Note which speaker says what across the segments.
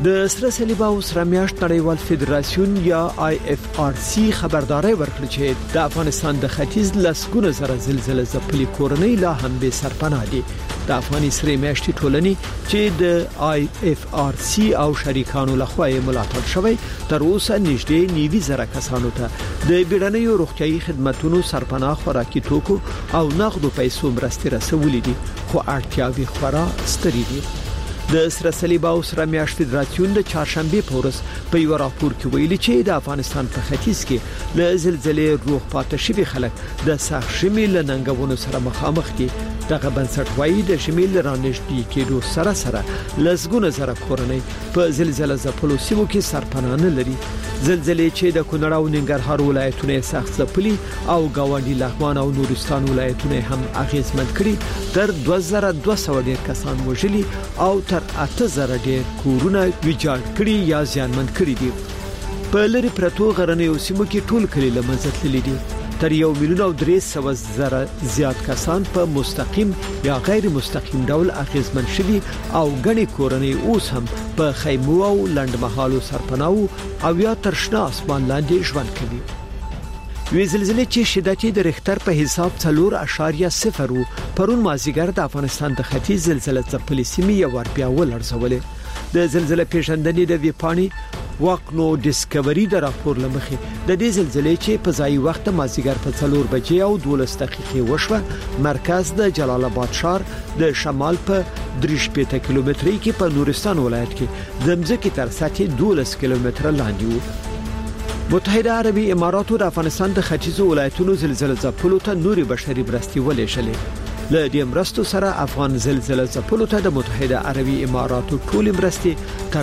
Speaker 1: د سره صلیب او سره میاشت نړیوال فدراسیون یا IFRC خبرداري ورکړه چې د افغانستان د ختیځ لسګونه زره زلزلې ځپلي کورنۍ لا هم به سرپناه دي. د افغاني سره میاشتې ټولنې چې د IFRC او شریکانو لخوا ملاتړ شوی تر اوسه نږدې 90,000 کسانو ته د بیړنیو روغتيایي خدماتو سرپناه خوراکي توکو او نغدو پیسو مرستې رسولې دي، خو اړتیاوې خورا سترې دي. د سره صلیب او سره میاشت فدراسیون د چهارشنبه په ورځ په یو راپور کې ویلي چې د افغانستان په ختیځ کې له زلزلې روغ پاتې شوي خلک د سخت ژمي له ننګونو سره مخامخ دي. دغه بنسټ وایي د ژمي له رانږدې کېدو سره لسګونه زره کورنۍ په زلزلې ځپلو سیمو کې سرپناه نه لري. زلزلې چې د کونړ او ننګرهار ولایتونو سخت ځپلي او گاونډي لغمان او نورستان ولایتونه هم اغیزمن کړي، تر 2200 ډیر کسان وژلي او تر 8000 ډیر کورونه ویجاړ کړي یا زیانمن کړي دي. په لری پرتو غرنیو سیمو کې ټول کلی لمنځه تللي دي. تر 1,300,000 زیات کسان په مستقیم یا غیر مستقیم ډول اغیزمن شوي او غني کورنۍ اوس هم په خیمو او لندمحالو سرپناه او یا تر شنه اسمان لاندې ژوند کوي. وی زلزلې چې شدت د ریختر په حساب 4.0 پرون مازیګر د افغانستان د ختیځ زلزلې ځپلې سیمې یو ور بیا ولړزولې. د زلزلې پیژندنې د ویپانی واکنو ډیسکوري د راپور لمخې د دې زلزلې چې په ځای وخت مازیګر په 4 بجې او 12 دقیقې وشوه، مرکز د جلال آباد ښار د شمال په 3 کیلومتري کې په نورستان ولایت کې د مځکې تر سطحې 12 کیلومتره لاندې وو. متحده عربي اماراتو د افغانستان د ختیځو ولایتونو زلزلې ځپلو ته نوري بشري مرستې ولېږلې. له دې مرستو سره افغان زلزلې ځپلو ته د متحده عربي اماراتو ټول مرستې تر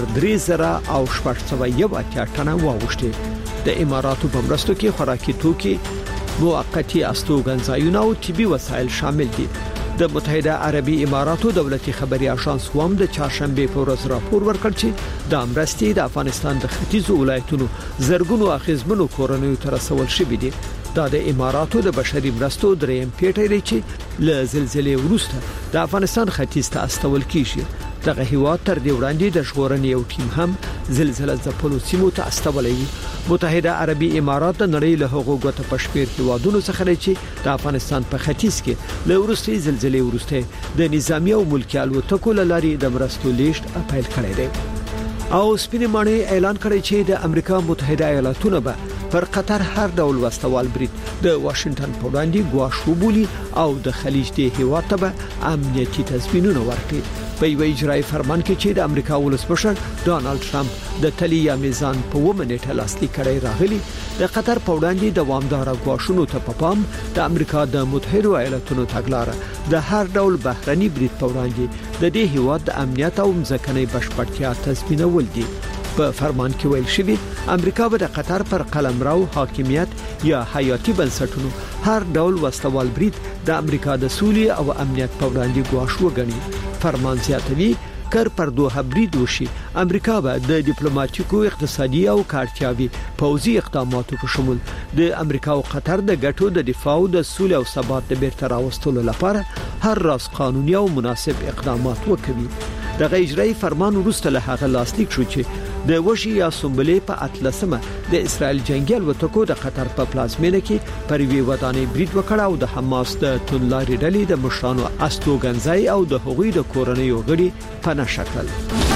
Speaker 1: 3,781 ټنه واوښتې. د اماراتو په مرستو کې خوراکي توکي، موقتی استوګنځایونه او طبي وسایل شامل دي. د متحده عربي اماراتو دولتي خبري اژانس هم د چهارشنبه په ورځ راپور ورکړ چې د مرستې د افغانستان د ختیځو ولایتونو زرګونو اخیزمنو کورنیو ته رسول شوې دي. دا د اماراتو د بشري مرستو دریم پیټی دی چې له زلزلې وروسته د افغانستان ختیځ ته استول کیږي. دغه هیواد تر دې وړاندې د ژغورنې یو ټیم هم زلزلې ځپلو سیمو ته استولې. متحده عربي امارات د نړۍ له هغو غوټه پښپیر هیوادونو څخه دی چې د افغانستان په ختیځ کې له وروستي زلزلې وروسته د نظامی او ملکي الوتکو لاري د مرستو لیږد اپیل کړی دی. او سپینې ماڼۍ اعلان کړی چې د امریکا متحده ایالاتونو به پر قطر هر ډول وسوال برید د واشنگټن په وړاندې ګواښ وبولي او د خلیج د هیواد ته به امنیتي تضمینونه ورکړي. په یو اجرایي فرمان کې چې د امریکا ولسمشر ډانلډ ټرمپ د تلی یا میزان په ومنټه لاسلیک کړی راغلی، د قطر په وړاندې دوامدار ګواښونو ته په پام د امریکا د متحده ایالاتونو تګلاره د هر ډول بهرني برید په وړاندې د دې هیواد د امنیت او ځمکنۍ بشپړتیا تضمینول دي. په فرمان کې ویل شوی امریکا به د قطر پر قلمرو حاکمیت یا حیاتي بنسټونو هر ډول وسوال برید د امریکا د سولې او امنیت په وړاندې ګواښ وګڼي. فرمان زیاتوي کر پر دوه برید وشي، امریکا به د ډیپلوماټیکو، اقتصادي او کارتیاوي پوځي اقداماتو په شمول د امریکا او قطر د ګټو د دفاع او د سولې او ثبات د بیرته راوستلو لپاره هر راز قانوني او مناسب اقدامات وکړي. دغه اجرایي فرمان وروسته له هغه لاسلیک شو چې د وشي یا سومبلې په 18مه د اسرائیل جنگي الوتکو د قطر په پلازمینه کې پر وی ودانې برید وکړ او د حماس د توندلاري ډلې د مشرانو استوګنځای او د هغوی د کورنیو غړي پناه شکل.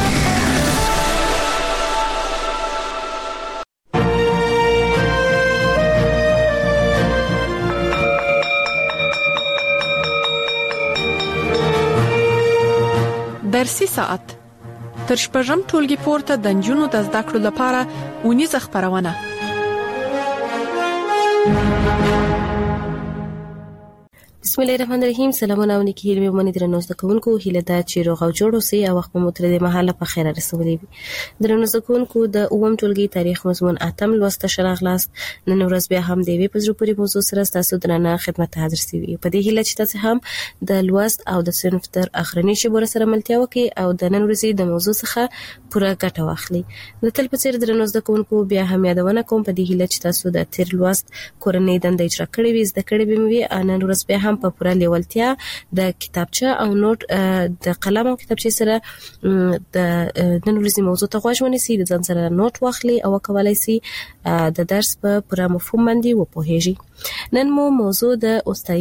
Speaker 2: درسي ساعت تر شپږم ټولګي پورته د نجونو د زده کړو لپاره اونیزه خبرونه.
Speaker 3: بسم الله الرحمن الرحیم. سلامونه او نیکی هیله مې درنو زده کوونکو، هیله ده چې روغ او جوړ اوسئ او وخت مو تر دې مهاله په خیر رسولي وي. درنو زده کوونکو، د اووم ټولګي تاریخ مضمون اتم لوست شراغلاست. نن ورځ بیا هم د وی پزرو پوری موضوع سره تاسو درنه خدمت حاضر سوي. په دې هیله چې تاسو هم د لوست او د صنف تر اخرنی شبوره سره ملتیا وکړي او د نن ورځې د موضوع څخه پوره ګټه واخلي. د تل په څیر درنو زده کوونکو بیا هم یادونه کوم په دې هیله چې تاسو د تیر لوست کورنۍ دنده اجرا کړې وي، زده کړې به وي. نن ورځ بیا هم هم په پوره لیوالتیا د کتابچه او نوٹ د قلم او کتابچه سره د نن ورځې موضوع ته غوښمنې سي د ځان سره نوٹ واخلي او کولای سي د درس په پوره مفهوم باندې وپوهیږي. نن مو موضوع د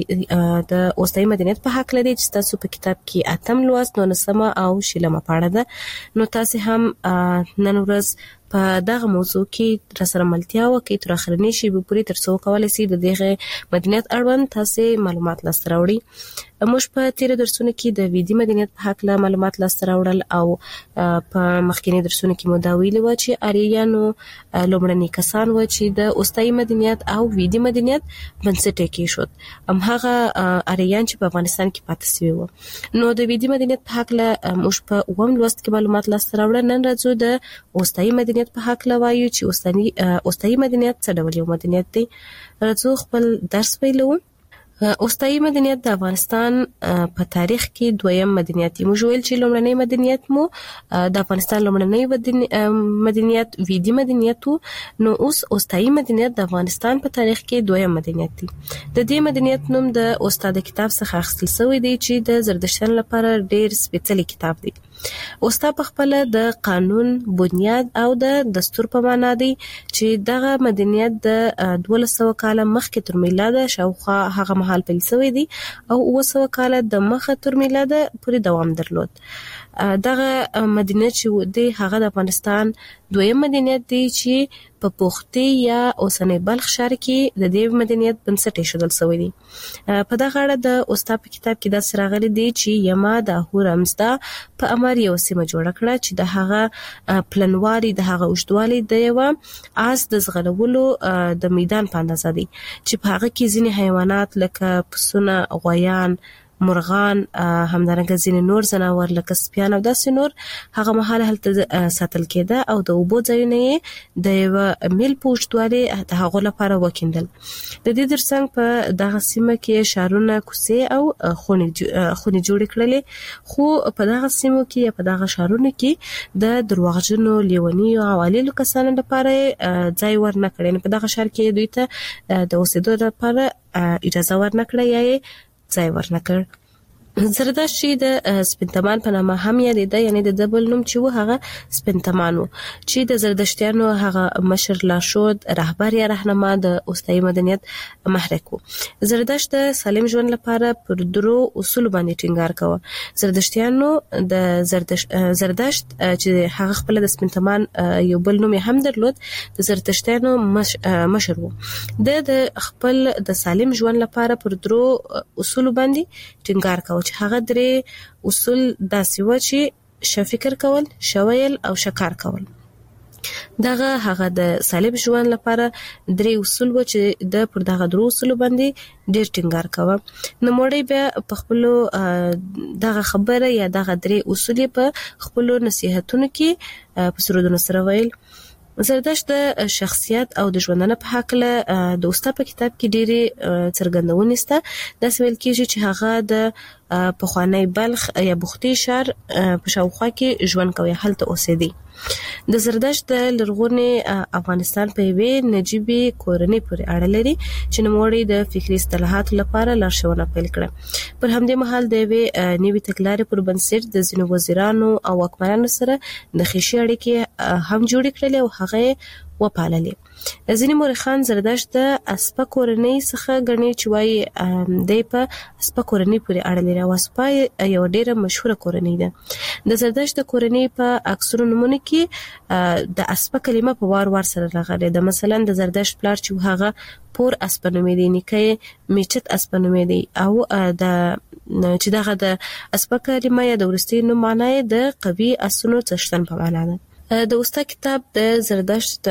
Speaker 3: اوستایي مدنیت په حق لري چې تاسو په کتاب کې اتم لوست 19 او شلمه پاڼه ده. نو تاسو هم نن ورځ په دغه موضوع کې را سره ملتیا وکړئ تر اخرنی شی به پوری تر څو کولای سي د دغه مدنیت اړوند تاسو معلومات لاسته راوړئ. موږ په تیر درسونو کې د ویدي مدنیت په حق له معلومات لاسته راوړل او په مخکینی درسونو کې مو دا ویلي و چې اریانو لومړني کسان و چې د اوستایي مدنیت او ویدي مدنیت بنسټ کې شو. هغه اریان چې په افغانستان کې پاتې شوی و. نو د ویدي مدنیت په حق له موږ په اوم لوست کې معلومات لاسته راوړل. نن راځو د اوستایي مدنیت په حق له وایو چې اوستایي مدنیت څه ډول یو مدنیت دی. راځو خپل درس پیلو. اوستایي مدنیت د افغانستان په تاریخ کې دویم مدنیت دی. موږ ویل چې لومړنی مدنیت مو د افغانستان لومړنی مدنیت ویدي مدنیت نو اوس اوستایي مدنیت د افغانستان په تاریخ کې دویم مدنیت دی. د دې مدنیت نوم د استاد کتاب څخه اخیستل شوی دی چې د زردشتیان لپاره ډیر سپیڅلی کتاب دی. اوستا په خپل د قانون بنیاد او د دستور په معنا دی چې دغه مدنیت د 1200 کال مخکې تر میلاد شاوخوا هغه مهال پیل شوی دی او 200 کال د مخه تر میلاد پورې دوام درلود. دغه مدنیت چې دی هغه د افغانستان دویم مدنیت دی چې په پوختي یا اوسنۍ بلخ شهر کې د دې مدنیت بنسټ ایښودل شوی دی. په دغه اړه د استاد په کتاب کې دا سراغلي دی چې یما د هورمزدا په امر یو سیمه جوړ کړه چې د هغه پلنواري د هغه اوږدوالي د یو آس د زغلولو د میدان په اندازه دی چې په هغه کې ځینې حیوانات لکه پسونه، غویان، مرغان، همدارنګه ځینې نور ځناور لکه سپیان او داسې نور هغه مهال هلته ساتل کېده او د اوبو ځایونه یې د یو میل په اوږدوالي د هغو لپاره وکیندل. د دې ترڅنګ په دغه سیمه کې شارونه، کوڅې او خونې جوړې کړلې. خو په دغه سیمو کې یا په دغه شارونو کې د درواغجنو، لیونیو او عالیلو کسانو لپاره ځای ورنه کړی. په دغه شهر کې دوی ته د اوسېدو لپاره اجازه ورنه کړه یا یې ځای ورنکړ. زردشت چې د سپینتمان په نامه هم یادېده، یعنی د دبل نوم چې و هغه سپینتمان و چې د زردشتیانو هغه مشر لارښود، رهبر یا رهنما د اوستایي مدنیت محرک و. زردشت د سالم ژوند لپاره پر درو اصول باندې ټینګار کوه. زردشتیانو د زردشت چې هغه خپل د سپینتمان یو بل نوم هم درلود، د زردشتیانو مشر و. د خپل د سالم ژوند لپاره پر درو اصول باندې ټینګار کوه چې هغه درې اصول داسې و چې شفکر کول، شویل او شکار کول. دغه هغه د سالم ژوند لپاره درې اصول و چې د پر دغه درو اصول باندې ډیر ټینګار کوه. نو مړی بیا په خپل دغه خبره یا دغه درې اصول په خپل نصيحتونو کې په سرودونو سره ویل. زردشت د شخصیت او د ژوندانه په حق له د استاد په کتاب کې ډېری څرګندونې سته. دا ویل کېږي چې هغه د پخوانی بلخ یا بوختي شهر په شاوخوا کې ژوند کوي، هلته اوسېدی. د زردشت د لرغوني افغانستان په یوې نجیبي کورنۍ پورې اړه لري چې نوموړی د فکري اصطلاحاتو لپاره لارښوونه پیل کړه. پر همدې مهال د یوې نوې تګلارې پر بنسټ د ځینو وزیرانو او واکمنانو سره د خیشي اړیکې هم جوړې کړلې او هغه وپاللې. ځینې مورخان زردشت د اسپه کورنۍ څخه ګڼي چې وایي دی په اسپه کورنۍ پورې اړه لري او اسپه یو ډیره مشهوره کورنۍ ده. د زردشت د کورنۍ په اکثرو نومونو کې د اسپه کلمه په وار وار سره راغلې ده. مثلا د زردشت پلار چې هغه پور اسپه نومېدی، نیکه میچت اسپه نومېدی او چې دغه د اسپه کلمه یا د وروستي نوم معنی د قوي اسونو څښتن په معنا ده. د استاد کتاب د زردشت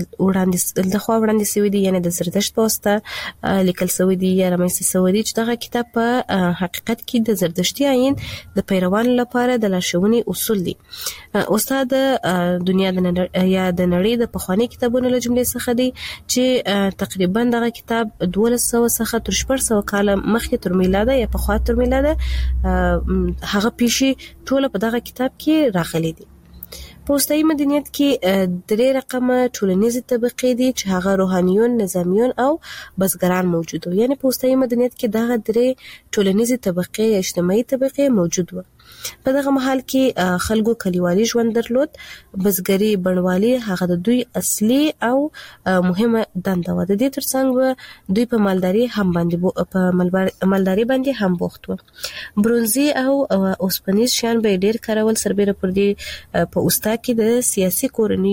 Speaker 3: وړاندې شوی دی، یعنی د زردشت په واسطه لیکل شوی دی یا رامنځته شوی دی چې دغه کتاب په حقیقت کې د زردشتي آیین د پیروانو لپاره د لارښوونې اصول دي. استاد د دنیا د نړۍ د پخواني کتابونو له جملې څخه دی چې تقریبا دغه کتاب 1200 څخه تر 1400 کال مخکې تر میلاد یا پخوا تر میلاد هغه پیښې ټول په دغه کتاب کې راغلي دي. په اوستایي مدنیت کې درې رقمه ټولنیزې طبقې دي چې هغه روحانیون، نظامیون او بزګران موجود وو. یعنی په اوستایي مدنیت کې دغه درې ټولنیزې طبقې یا اجتماعي طبقې موجود وو. په دغه مهال کې خلکو کلیوالي ژوند درلود، بزګري بڼوالي هغه د دوی اصلي او مهمه دنده و. د دې ترڅنګ دوی په مالداري باندې هم بوخت وو. برونزي او اوسپنیز شیان به ډیر کارول، سربېره پر دې په اوستا کې د سیاسي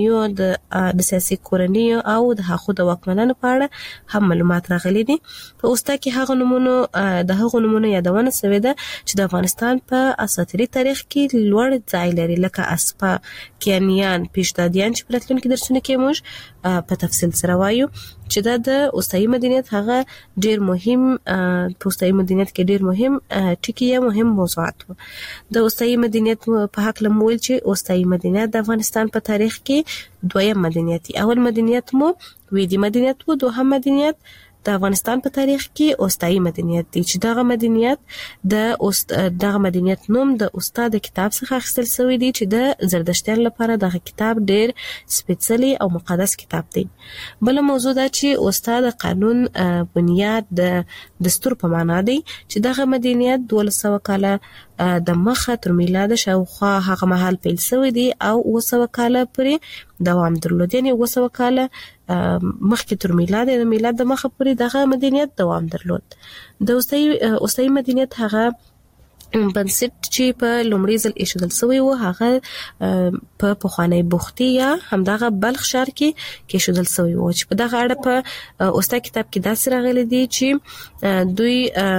Speaker 3: کورنیو او د هغو د واکمنانو په اړه هم معلومات راغلي دي. په اوستا کې هغه نمونه یادونه شوې ده چې د افغانستان په اساطیري تاریخ کې لوړ ځای لري، لکه اسپا، کیانیان، پیشدادیان چې پرتلونکو درسونه کې موږ په تفصیل سره وایو چې دا د اوستایي مدنیت هغه ډیر مهم په اوستایي مدنیت کې ډیر مهم ټکی یا مهم موضوعات وو. د اوستایي مدنیت په حق لمول چې اوستایي مدنیت د افغانستان په تاریخ کې دویم مدنیت، اول مدنیت مو ویدي مدنیت وو، دوهم مدنیت د افغانستان په تاریخ کې اوستایي مدنیت دی چې دغه مدنیت نوم د استاد کتاب څخه اخیستل شوی دی چې د زردشتیان لپاره دغه کتاب ډیر سپیڅلی او مقدس کتاب دی. بل موضوع دا چې استاد قانون بنیاد د دستور په معنا دی چې دغه مدنیت 1200 کاله د مخه تر میلاد شاوخوا هغه مهال پیل شوی دی او 200 کاله پورې دوام درلود. یعنی 200 کاله مخکې تر میلاد د مخه پورې دغه مدنیت دوام درلود. د اوستایي مدنیت هغه بنسټ چې په لومړي ځل ایښودل شوی و هغه په پخوانی بوختي یا همدغه بلخ ښار کې ایښودل شوی و چې په دغه اړه په اوستا کتاب کې داسې راغلي دي چې دوی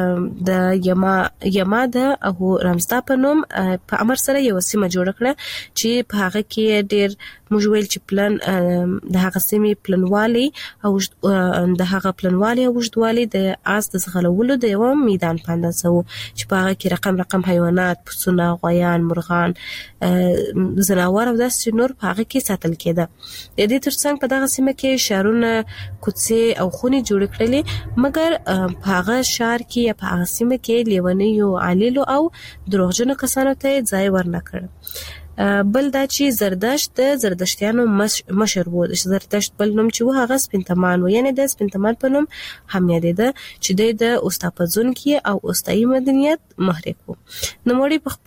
Speaker 3: د یما د او رمزدا په نوم په امر سره یو سیمه جوړ کړه چې په هغه کې ډیر موږ ویل چې پلان د هغه سیمې پلانوالي او د هغه پلانوالي او وجدوالي د آس د زغلولو د یو میدان پاندازه وو چې په هغه کې رقم حیوانات، پسونه، غویان، مرغان، زناور او داسې نور په هغه کې ساتل کېده. د دې ترڅنګ په دغه سیمه کې شهرونه، کوڅې او خونې جوړ کړلې، مګر په هغه شهر کې یا په هغه سیمه کې لیونیو، علیلو او دروغجنو کسانو ته ځای ورنکړ. بل دا چې زردشت د زردشتیانو مشر وو. زردشت بل نوم چې و هغه سپینتمان و، یعنی د سپینتمان په نوم هم یادېده چې د اوستاپزون کې او اوستایي مدنیت محرک وو. نوموړي په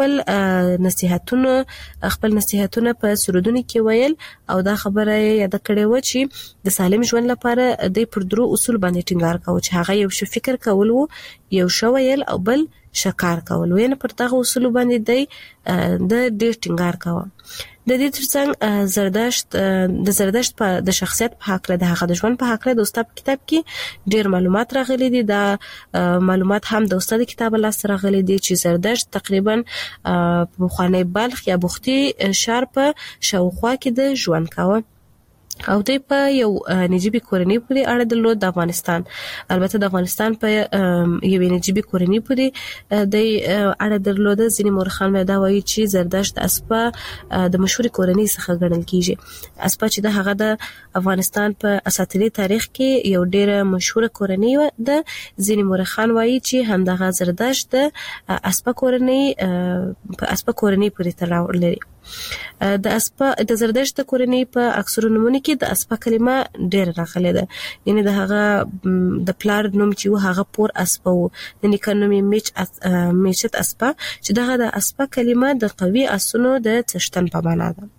Speaker 3: خپل نصيحتونه په سرودونو کې ویل او دا خبره یاد کړې و چې د سالم ژوند لپاره د پر درو اصول باندې ټینګار کاوه چې هغه یو شی فکر کول وو، یو شی ویل او بل شکار کول. وینه پر دغه اصول باندې د ډیر ټینګار کاوه. د دې ترڅنګ د زردشت په د شخصیت په حق له هغه د ژوند په حق له د استاد کتاب کې ډیر معلومات راغلي دي. دا معلومات هم د استاد کتاب لاس راغلي دي چې زردشت تقریبا په خوانی بلخ یا بوختي شهر په شاوخوا کې د ژوند کاوه او دوی په یو نجیبي کورنۍ پورې اړه درلود د افغانستان. البته د افغانستان په یو نجیبي کورنۍ پورې د اړه درلود. ځینې مورخان دا وایي چې زردشت اسپا د مشهور کورنۍ څخه ګڼل کیږي. اسپا چې د هغه د افغانستان په اساطیري تاریخ کې یو ډیره مشهور کورنۍ و. د ځینې مورخان وایي چې همدغه زردشت د اسپا کورنۍ پورې تړاو لري. د زردشت کورنۍ په اکثرو نومونو کې د اسپا کلمه ډېر راغلې ده. یعنی د هغه د پلار نوم چې و هغه پور اسپا و، د نیکه نوم یې میچت اسپا چې دغه د اسپا کلمه د قوي اسونو د څښتن په معنا ده.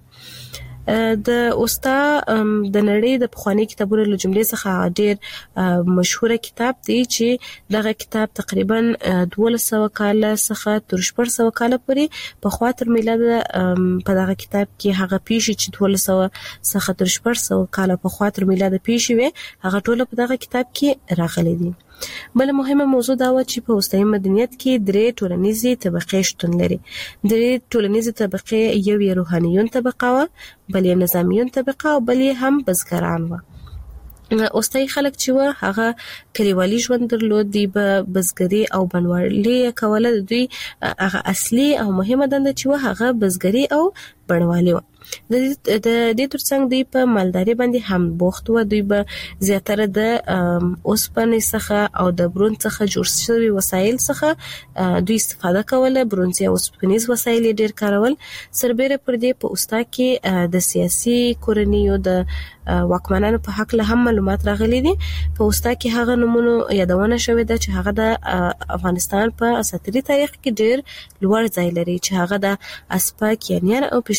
Speaker 3: د اوستا د نړۍ د پخوانی کتابونو له جملې څخه ډیر مشهور کتاب دی چې دغه کتاب تقریبا 1200 کاله څخه تر 1400 کاله پورې په خاطر میلاد په دغه کتاب کې هغه پیښې چې 1200 څخه تر 1400 کاله په خاطر میلاد پیښې وي هغه ټول په دغه کتاب کې راغلي دي. بل مهمه موضوع دا و چې په اوستایي مدنیت کې درې ټولنیزې طبقې شتون لري. درې ټولنیزې طبقې، یو یې روحانیون طبقه و، بل یې نظامیون طبقه او بل یې هم بزګران و. اوستایي خلک چې و هغه کلیوالي ژوند درلود، دی به بزګري او بڼوالي کوله. دوی هغه اصلي او مهمه دنده چې و هغه بزګري او بڼوالي و. د دې ترڅنګ دوی په مالداري باندې هم بوخت و. دوی به زیاتره د اوسپنې څخه او د برون څخه جوړ شوي وسایل څخه دوی استفاده کوله. برونزي او اوسپنیز وسایل ډېر کارول. سربېره پر دې په استا کې د سیاسي کورنیو د واکمنانو په حق له هم معلومات راغلي دي. په استا کې هغه نمونه یادونه شوې ده چې هغه د افغانستان په اساطیري تاریخ کې ډېر لوړ ځای لري، چې هغه د اسپاکیانیان او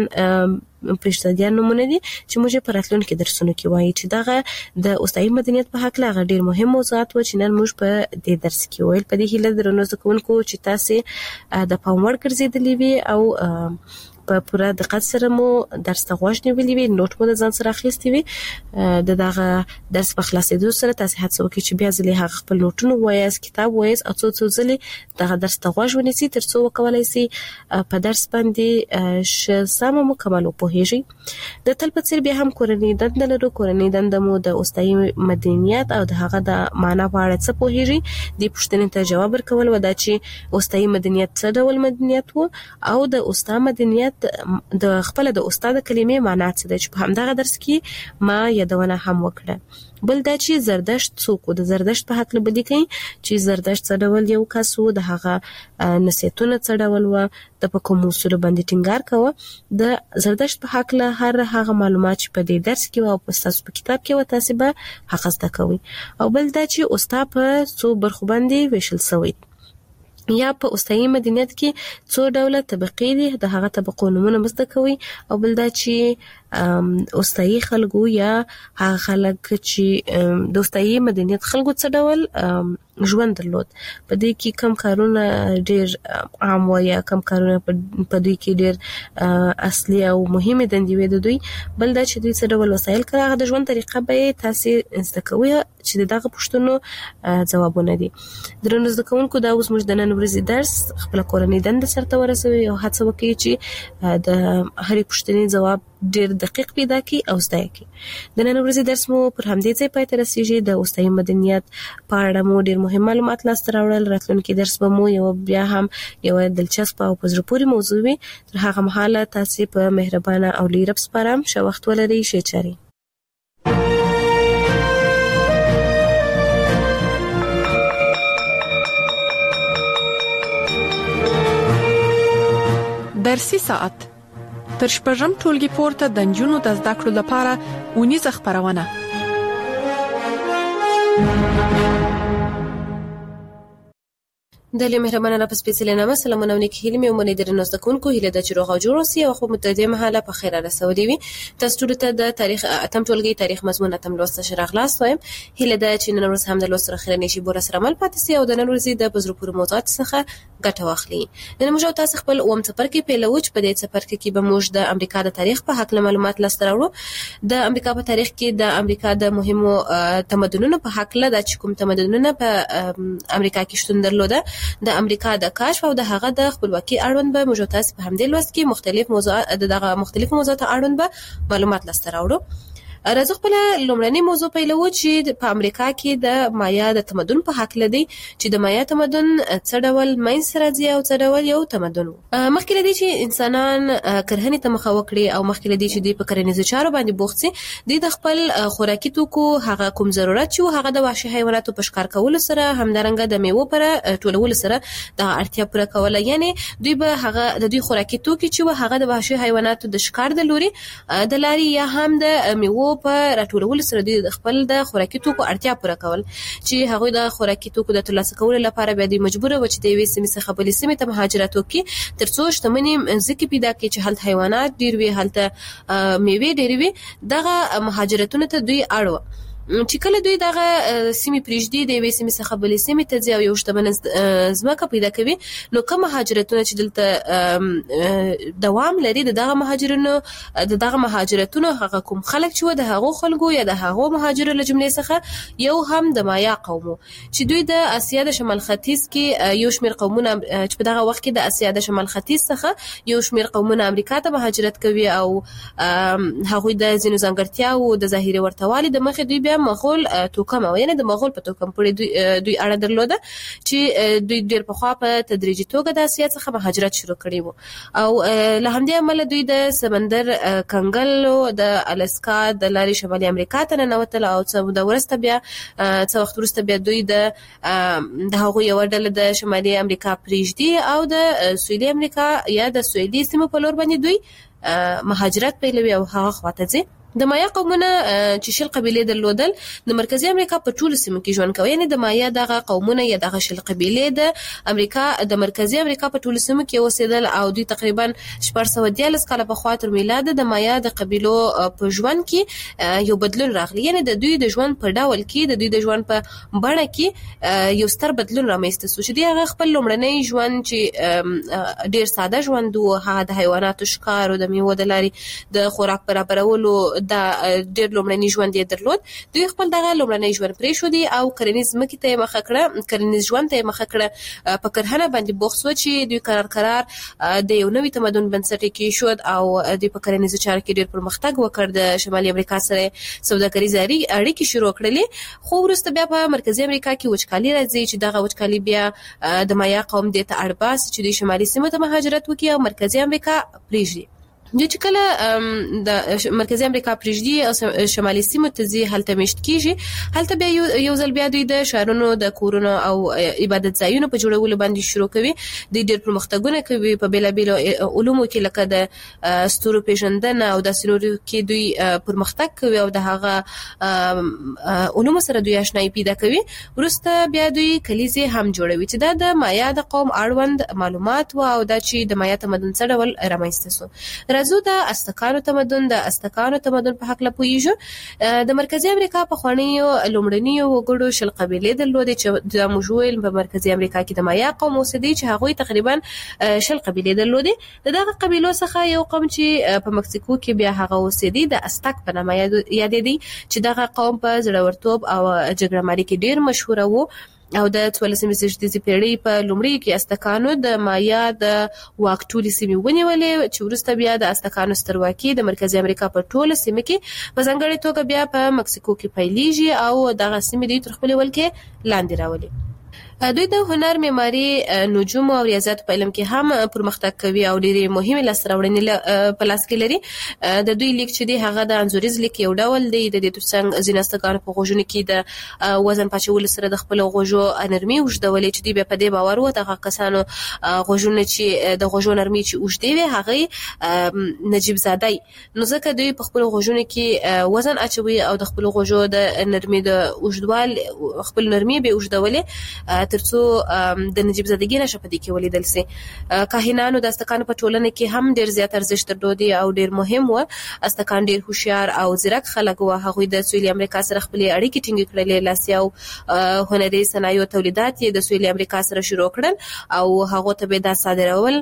Speaker 3: پېشتادیان نمونه دي چې موږ په راتلونکي درسونو کې وایي چې دغه د اوستایي مدنیت په حق له ډېر مهم موضوعات و چې نن موږ په دې درس کې ویل. په دې هیله درنو زده کوونکو چې تاسو د پام وړ ګرځېدلي وي او په پوره دقت سره مو درس ته غوږ نیولي وي، نوټ مو د ځان سره اخیستي وي. د دغه درس په خلاصېدو سره تاسو هڅه وکړئ چې بیا ځلې هغه خپل نوټونه ووایاست، کتاب ووایاست او څو ځلې دغه درس ته غوږ ونیسئ تر څو وکولای شئ په درس باندې سمه مکمل وپوهیږئ. د تل په څیر بیا هم کورنۍ دنده لرو. کورنۍ دنده مو د اوستایي مدنیت او د هغه د معنا په اړه څه پوهیږئ. دې پوښتنې ته جواب ورکول و دا چې اوستایي مدنیت څه ډول مدنیت و او د اوستا مدنیت د خپل د استاد کلمې معنا څه ده چې په همدغه درس کې ما یادونه هم وکړه. بل دا چې زردشت څوک و. د زردشت په حق له بلی کوي چې زردشت څه ډول یو کس و، د هغه نصیحتونه څه ډول و، د په کوم اصولو باندې ټینګار کوه. د زردشت په حق له هغه معلومات چې په دې درس کې او په تاسو په کتاب کې و تاسو به حق زده کوئ. او بل دا چې استاد په څو برخو باندې ویشل شوی یا په اوستایي مدنیت کې څو ډوله طبقې دي، د هغه طبقو نومونه مزده کوي. او بل دا چې اوستایي خلکو یا هغه خلک چې د اوستایي مدنیت خلکو څه ډول ژوند درلود، په دې کې کم کارونه ډېر عام و یا کم کارونه په دوی کې ډېر اصلي او مهمه دندې وي د دوی. بل دا چې دوی څه ډول وسایل کړه، هغه د ژوند طریقه به تاسو زده کوئ چې دغه پوښتنو ځوابونه دي. درنو زده کوونکو دا اوس موږ د نن ورځې درس خپل کورنۍ دنده سره ورسوي او هڅه وکړئ چې د هرې پوښتنې ځواب ډېر دقیق پیدا کړئ او زده کړئ. د نن ورځې درس مو پر همدې ځای پای ته رسیږي. د اوستایي مدنیت په اړه مو ډېر مهم معلومات لاسته راوړل. راتلونکي درس به مو بیا هم یو دلچسپ او په زړه پورې موضوع وي. تر هغه مهاله تاسو په مهربانه او لوی رب سپارم. ښه وخت ولرئ. ښه چارې.
Speaker 2: درسي ساعت تر شپږم ټولګي پورته د نجونو د زده کړو لپاره اونیزه خبرونه.
Speaker 3: د مهربانه را پس پیڅلې نامه سلامونه نیکی هیله مې ومنې درنو زده کوونکو هیله د چروغ او جوړ اوسئ او خو متدې محله په خیر رسولې وي. تاسو ټول ته د تاریخ اتم ټولګي تاریخ مضمون اتم لوست شرح خلاص وایم. هیله د چې نن ورځ هم د لوست سره خیر نشي بور سره عمل پاتې سي او د نن ورځې د بزرګ پور موضوعات څخه ګټه واخلي. نن موږ تاسو خپل اوم څپر کې پیلوچ په دې څپر کې به موږ د امریکا د تاریخ په حق معلومات لاسته راوړو. د امریکا په تاریخ کې د امریکا د مهمو تمدنونو په حق له د کوم تمدنونه په امریکا کې شتون درلوده، د امریکا د کشف او د هغه د خپلواکي اړوند به موږ تاسو په همدې لوست کې مختلف موضوعات اړوند به معلومات لاسته راوړو. راځو خپل لومړنی موضوع پیلو چې په امریکا کې د مایا د تمدن په حق لدی چې د مایا تمدن څه ډول ماین سرازي او څه ډول یو تمدن. مخکې لدی چې انسانان کرهنې ته مخه وکړي او مخکې لدی چې د کرنیزو چارو باندې بوخت سي، د خپل خوراکي توکو هغه کوم ضرورت چې هغه د وحشي حیواناتو په ښکار کولو سره همدارنګه د میوو پر ټولولو سره د اړتیا پوره کوله. یعنی دوی به هغه د دوی خوراکي توکي چې هغه د وحشي حیواناتو د ښکار د لوري د لاري یا هم د میوو په راټولولو سره د خپل د خوراکي توکو اړتیا پوره کول، چې هغه د خوراکي توکو د ترلاسه کولو لپاره به د مجبور و چې د یوې سیمې څخه بلې سیمې ته مهاجرت وکړي ترڅو شتمنۍ ځکه پیدا کړي چې هلته حیوانات ډیر وي، هلته میوې ډیر وي. دغه مهاجرتونه ته دوی اړ چې کله دوی دغه سیمې پریږدي د یوې سیمې څخه بلې سیمې ته ځي او یو شتمن ځمکه پیدا کوي، نو کوم مهاجرتونه چې دلته دوام لري دغه مهاجرتونو هغه کوم خلک چې د هغو خلکو یا د هغو مهاجرو له جملې څخه یو هم د مایا قومو چې دوی د اسیا د شمال ختیځ کې یو شمېر قومونه چې په دغه وخت کې د اسیا د شمال ختیځ څخه یو شمېر قومونه امریکا ته مهاجرت کوي او هغوی د ځینو ځانګړتیاو د ظاهري ورتهوالي د مخې دوی بیا مغول توکم یعنی د مغول په توکم پورې دوی اړه درلوده چې دوی ډېر پخوا په تدریجي توګه د اسیا څخه مهاجرت شروع کړی وو او له همدې امله دوی د سمندر کنګل د الاسکا د لارې شمالي امریکا ته ننوتل او څو د ورسته بیا څو وخت وروسته بیا دوی د هغوی یو ډله د شمالي امریکا پریږدي او د سویلي امریکا یا د سویلي سیمو په لور باندې دوی مهاجرت پیلوي او هغه خواته ځي. د مایا قومونه چې شل قبیلې درلودل د مرکزی امریکا په ټولو سیمو کې ژوند کوي، یعنی د مایا دغه قومونه یا دغه شل قبیلې د امریکا د مرکزی امریکا په ټولو سیمو کې اوسېدل او دوی تقریبا 414 کاله پخوا تر میلاد د مایا د قبیلو په ژوند کې یو بدلون راغلی، یعنی د دوی د ژوند په ډول کې د دوی د ژوند په بڼه کې یو ستر بدلون رامنځته شو چې هغه خپل لومړنی ژوند چې ډیر ساده ژوند وو، هغه د حیواناتو ښکار او د میوو د لارې د خوراک برابرولو دا ډېر لومړنی ژوند یې درلود. دوی خپل دغه لومړنی ژوند پرېښودی او کرنیز ځمکې ته یې مخه کړه، کرنیز ژوند ته یې مخه کړه، په کرهنه باندې بوخت شو چې دوی قرار د یو نوي تمدن بنسټ کېښود او دوی په کرنیزو چارو کې ډېر پرمختګ وکړ، د شمالي امریکا سره سوداګریزې اړیکې شروع کړلې. خو وروسته بیا په مرکزي امریکا کې وچکالي راځي چې دغه وچکالي بیا د مایا قوم دې ته اړ باسي چې دوی شمالي سیمو ته مهاجرت وکړي او مرکزي امریکا پرېږدي. دوی چې کله د مرکزی امریکا پرېږدي او شمالي سیمو ته ځي، هلته میشت کېږي، هلته بیا یو ځل بیا دوی د ښارونو د کورونو او عبادت ځایونو په جوړولو باندې شروع کوي. دوی ډېر پرمختګونه کوي په بېلابېلو علومو کې لکه د ستورو پېژندنه او داسې نورو کې دوی پرمختګ کوي او د هغه علومو سره دوی اشنایي پیدا کوي. وروسته بیا دوی کلیزې هم جوړوي چې دا د مایا د قوم اړوند معلومات و او دا چې د مایا تمدن څه ډول رامنځته شو. راځو د استکانو تمدن په حق لا پوهیږو. د مرکزی امریکا په خوانیو لومړنیو وګړو شل قبیلې درلودې چې د موجویل په مرکزی امریکا کې د مایا قوم اوسېدي چې هغوی تقریبا شل قبیلې درلودې. دغه قبیلو څخه یو قوم چې په مکسیکو کې بیا هغه اوسېدي د استک په نامه یادېدي چې دغه قوم په زړورتوب او جګړه ماري کې ډېر مشهور وو او د 14مې زېږدیزې پیړۍ په لومړیو کې استکانو د مایا د واک ټولې سیمې ونیولې چې وروسته بیا د استکانو سترواکي د مرکزي امریکا په ټوله سیمه کې په ځانګړې توګه بیا په مکسیکو کې پیلېږي او دغه سیمې دوی تر خپلې ولکې لاندې راولي. دوی د هنر، معماري، نجوم او ریاضیات په علم کې هم پرمختګ کوي او ډېرې مهمې لاسته راوړنې په لاس کې لري. د دوی لیک چې دی هغه د انځوریز لیک یو ډول دی. د دې ترڅنګ ځینې استکانو په غوږونو کې د وزن پاچولو سره د خپلو غوږو نرمي اوږدولې چې دوی بیا په دې باور وو دغه کسانو غوږونه چې د غوږو نرمي چې اوږدې وي هغې نجیب زادی، نو ځکه دوی په خپلو غوږونو کې وزن اچوي او د خپلو غوږو د نرمي د اوږدوال خپل نرمي به اوږدولې ترڅو د نجیب زادګي نشه په دې کې ولیدل سي. کاهنانو د استکانو په ټولنه کې هم ډېر زیات ارزښت درلودي او ډېر مهم و. استکان ډېر هوښیار او ځیرک خلک و. هغوی د سویلي امریکا سره خپلې اړیکې ټینګې کړلې. لاسي او هنري صنایعو تولیدات یې د سویلي امریکا سره شروع کړل او هغو ته به دا صادرول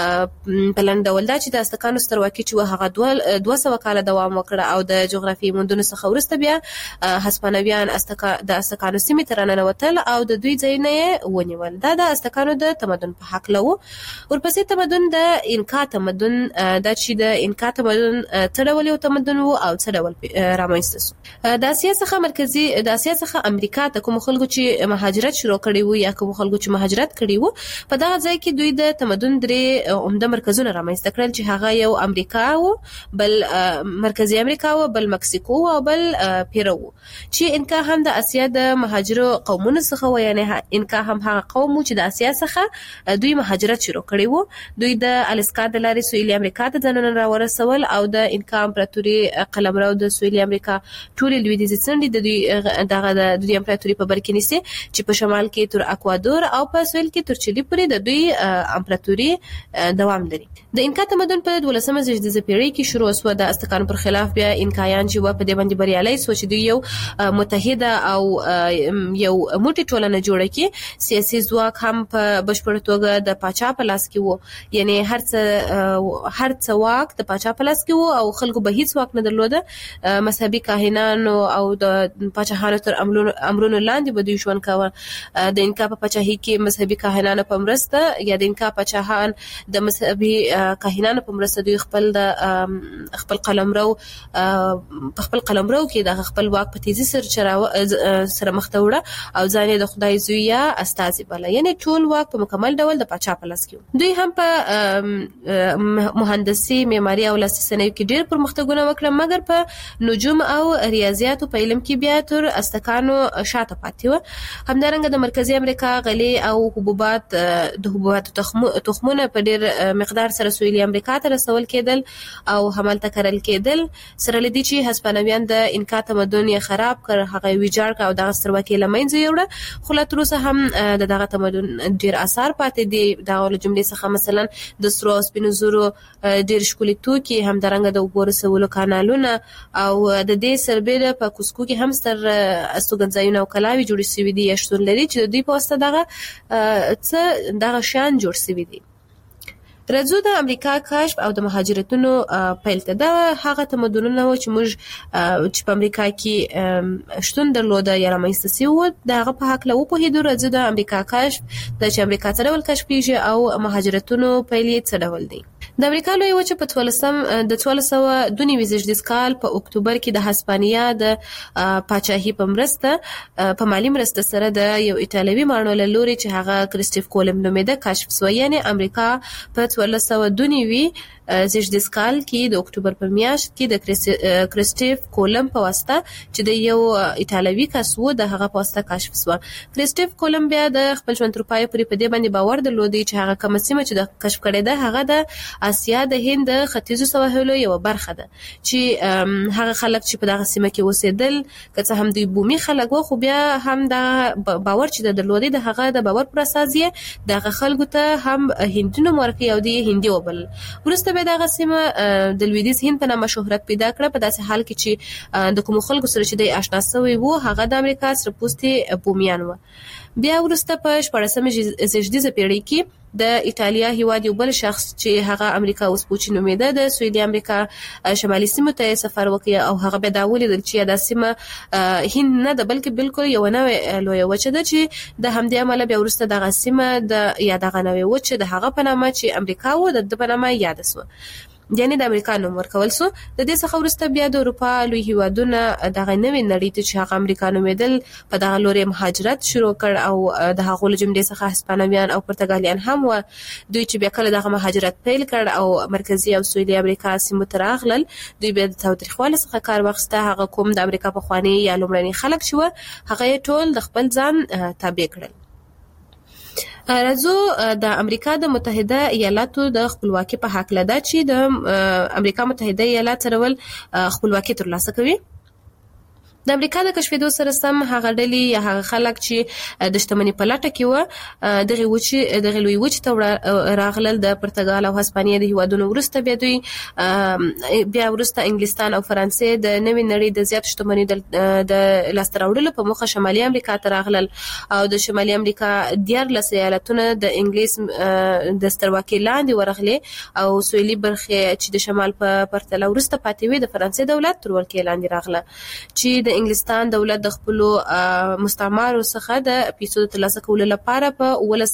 Speaker 3: په لنډ ډول دا چې د استکانو سترواکي چې هغه 200 کاله دوام وکړه او د جغرافیایي موندنو څخه وروسته بیا هسپانویان د استکانو سیمې ته راننوتل او د دوی ځایونه ونیول. دا د استکانو د تمدن په حق لو. ورپسې تمدن د انکا تمدن، دا چې د انکا تمدن څه ډول یو تمدن وو او څه ډول رامنځته شو. د اسیا څخه امریکا ته کوم خلکو چې مهاجرت شروع کړي وو یا کوم خلکو چې مهاجرت کړي وو په دغه ځای کې دوی د تمدن درې عمده مرکزونه رامنځته کړل چې هغه یو امریکا وو، بل مرکزی امریکا وو، بل مکسیکو او بل پیرو وو. چې انکا هم د اسیا د مهاجرو قومونو څخه و، یعنی انکا هم هغه قوم چې د اسیا څخه دوی مهاجرت شروع کړي وو. دوی د الاسکا د لارې سویلي امریکا ته ځانونه راورسول او د انکا امپراتوري قلمرو د سویلي امریکا ټولې لویدیځې څنډې د دوی امپراتوري په بر کې نیسي چې په شمال کې تر اکوادور او په سویل کې تر چیلي پورې د دوی امپراتوري دوام لري. د انکا تمدن په 12مه زېږدیزې پیړۍ کې شروع شو. د استکانو پر خلاف بیا انکایان چې و په دې باندې بریالي شو چې دوی یو متحده او یو موټی ټولنه جوړ جوړه کړي سیاسي ځواک هم په بشپړ توګه د پاچا په لاس کې وو یعنی هر څه واک د پاچا په لاس کې وو او خلکو به هیڅ واک نه درلوده مذهبي کاهنانو او د پاچاهانو تر امرونو لاندې به دوی ژوند کاوه د انکا په پاچاهي کې مذهبي کاهنانو په مرسته یا د انکا پاچاهان د مذهبي کاهنانو په مرسته دوی خپل قلمرو کې د خپل واک په تیزی سره مخته وړه او ځان د خدای زوی یا استازي بل یعنی ټول واک په مکمل ډول د پاچا په لاس کې دوی هم په مهندسي معماري او لاسي صنایعو کې ډېر پرمختګونه وکړل مګر په نجوم او ریاضیاتو په علم کې بیا تر استکانو شاته پاتې و همدارنګه د مرکزی امریکا غلې او حبوبات تخمونه په ډېر مقدار سره سویلي امریکا ته رسول کېدل او همالته کرل کېدل سره لدی چې هسپانویان د انکا تمدن یې خراب کړ هغه ویجاړ کړ او دغه سترواکي لمنځه یوړه خو لا تر اوسه هم دغه تمدن ډیر اثر پاتې دي دا ول جملې څخه مثلا د سرو سپینو زرو ډیر ښکلي توکي هم درنګ د اوبو رسولو کانالونه او د دې سربېره په کوسکو کې هم ستر استوګنځایونه او کلاوي جوړې شوې دي یا شتون لري چې د دوی په واسطه دغه شان جوړ شوی دي راځو د امریکا کشف او د مهاجرتونو پیل ته دا هغه تمدنونه و چې په امریکا کې شتون درلوده یا رامنځته شوي وو د هغه په هکله وپوهېدو راځو د امریکا کشف د چې امریکا څه ډول کشف کیږي او مهاجرتونو پیل یې څه ډول دی د امریکا لویه وچه په 1492 کال په اکتوبر کې د هسپانیا د پاچاهي په مرسته په مالی مرسته سره د یو ایټالوي مانو له لوري چې هغه کریسټوف کولمب نومېده کشف شو یعنی امریکا په 1492 کال کې د اکتوبر په میاشت کې د کریسټوف کولمب په واسطه چې د یو ایټالوي کس و د هغه په واسطه کشف شو کریسټوف کولمب بیا د خپل ژوند تر پایه پورې په دې باندې باور درلود چې هغه کومه سیمه چې د کشف کړې ده هغه د اسیا د هند ختیځو سواحلو یو برخه ده چې هغه خلک چې په دغه سیمه کې اوسېدل که هم دوی بومي خلک و خو بیا هم د باور چې د درلودي د هغه د باور پر اساس یې دغه خلکو ته هم هندونو مرکه او د هندي وبل ورسته به دغه سیمه د لویدیز هند په نامه شهرت پیدا کړ په داسې حال کې چې د کوم خلکو سره چې د آشنا شوی وو هغه د امریکا سره پوستي بومیان و بیا ورسته په 14مه زیږدیزه پیړۍ کې د ایتالیا هیواد یو بل شخص چې هغه امریکا وسپوچی نومېده د سویلي امریکا شمالي سیمو ته سفر وکړ او هغه به دا ولیدل چې د سیمه هند نه ده بلکې بالکل یو نوې لویه وچه ده چې د همدې عمله بیا ورسته دغه سیمه د یا دغه نوې وچه د هغه په نامه چې امریکا و د په نامه یاد شو یعنی د امریکا نوم ورکول شو د دې څخه ورسته بیا د اروپا لوی هیوادونه دغه نوې نړۍ ته چې هغه امریکا نومېدل په دغه لوري مهاجرت شروع کړ او د هغو جملې څخه هسپانویان او پرتګالیان هم و دوی چې بیا کله دغه مهاجرت پیل کړ او مرکزی او سویلي امریکا سیمو ته راغلل دوی بیا د تاوتریخوالي څخه کار واخیسته هغه کوم د امریکا په خواني یا لومړني خلک شو هغه ټول د خپل ځان تابع کړل راځو د امریکا د متحده ایالاتو د خپلواکۍ په حق لدا چې د امریکا متحده ایالات سره خپلواکۍ ترلاسه کوي د امریکا د کشفېدو سره سم هغه ډلې یا هغه خلک چې د شتمنۍ په لټه کې و دغه لوی وچې ته راغلل د پرتګال او هسپانیا د هیوادونو ورسته بیا ورسته انګلستان او فرانسې د نوې نړۍ د زیات شتمنۍ د لاسته راوړلو په موخه شمالي امریکا ته راغلل او د شمالي امریکا 14 ایالتونه د انګلیس د سترواکۍ لاندې ورغلي او سویلي برخه چې د شمال په پرتله ورسته پاتې وي د فرانسې دولت تر ولکې لاندې راغله چې د انګلستان دولت د خپل مستعمرو څخه د پیسو د ترلاسه کولو لپاره په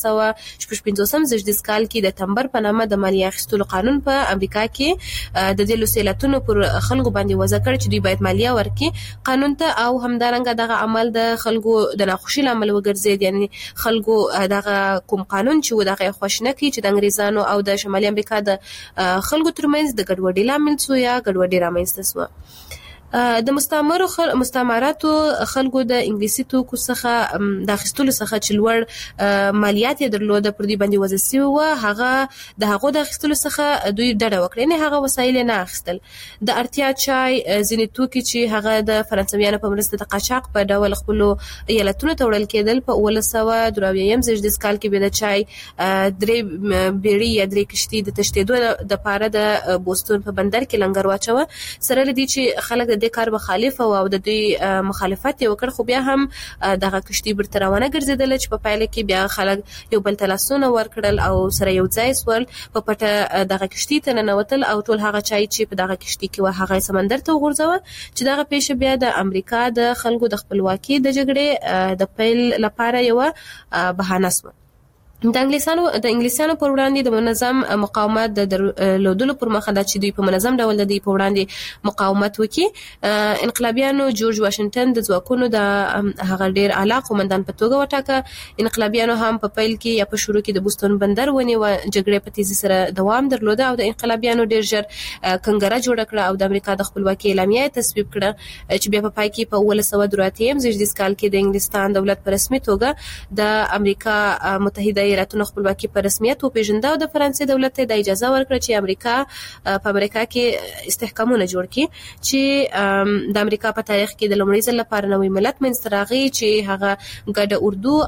Speaker 3: 1955 کال کې د تمبر په نامه د مالیه اخیستلو قانون په امریکا کې د دې لوسیلاتونو پر خلکو باندې وضع کړ چې دوی باید مالیه ورکړي قانون ته او همدارنګه دغه عمل د خلکو د ناخوشي لامل وګرځید یعنی خلکو دغه کوم قانون چې دغه خوښنه کوي چې د انګریزانو او د شمالي امریکا د خلکو ترمنځ د ګډوډۍ لامل شو یا ګډوډۍ رامنځته شو د مستعمراتو خلکو د انګلیسي توکو څخه د اخیستلو څخه چې لوړ مالیات یې درلوده پر دوی باندې وضع شوي وه هغه د هغو د اخیستلو څخه دوی ډډه وکړه یعنې هغه وسایل یې نه اخیستل د اړتیا چای ځینې توکي چې هغه د فرانسویانو په مرسته د قاچاق په ډول خپلو ایالتونو ته وړل کېدل په 1923 کال کې بیا د چای 3 بیړۍ یا 3 کشتۍ د تښتېدو دپاره د بوستون په بندر کې لنګر واچوه سره له دې چې خلک د دې کار مخالف او د دې مخالفت وکړ، خو بیا هم دغه کشتي برته روانه ګرځیدل چې په پایله کې بیا خلک یو بل تلاسونه ورکړل او سره یو ځای سول، په پټه دغه کشتي ته ننوتل او ټول هغه چای چې په دغه کشتي کې و هغه سمندر ته وغورځول چې دغه پیښه بیا د امریکا د خلکو د خپلواکي د جګړې د پیل لپاره یو بهانه شو. د انګلیسانو پر وړاندې د منظم مقاومت د درلودلو پر مخ د چې دوی په منظم ډول د دې پر وړاندې مقاومت وکړي، انقلابیانو جورج واشنگټن د ځواکونو د هغه ډیر اعلی قومندان په توګه وټاکه. انقلابیانو هم په پیل کې یا په شروع کې د بوستون بندر ونیو، جګړې په تیزی سره دوام درلوده او د انقلابیانو ډیر ژر کنګره جوړ کړه او د امریکا د خپلواکي اعلامیه تصویب کړه چې بیا په پای کې په 1983 کال کې د انګلستان دولت په رسمي توګه د امریکا متحده ایالاتونو خپلواکي په رسمیت وپیژنده او د فرانسې دولت ته د اجازه ورکړه چې امریکا کې استحکامونه جوړ کړي چې د امریکا په تاریخ کې د لومړي ځل لپاره نوې ملت منځته راغی چې هغه ګډه اردو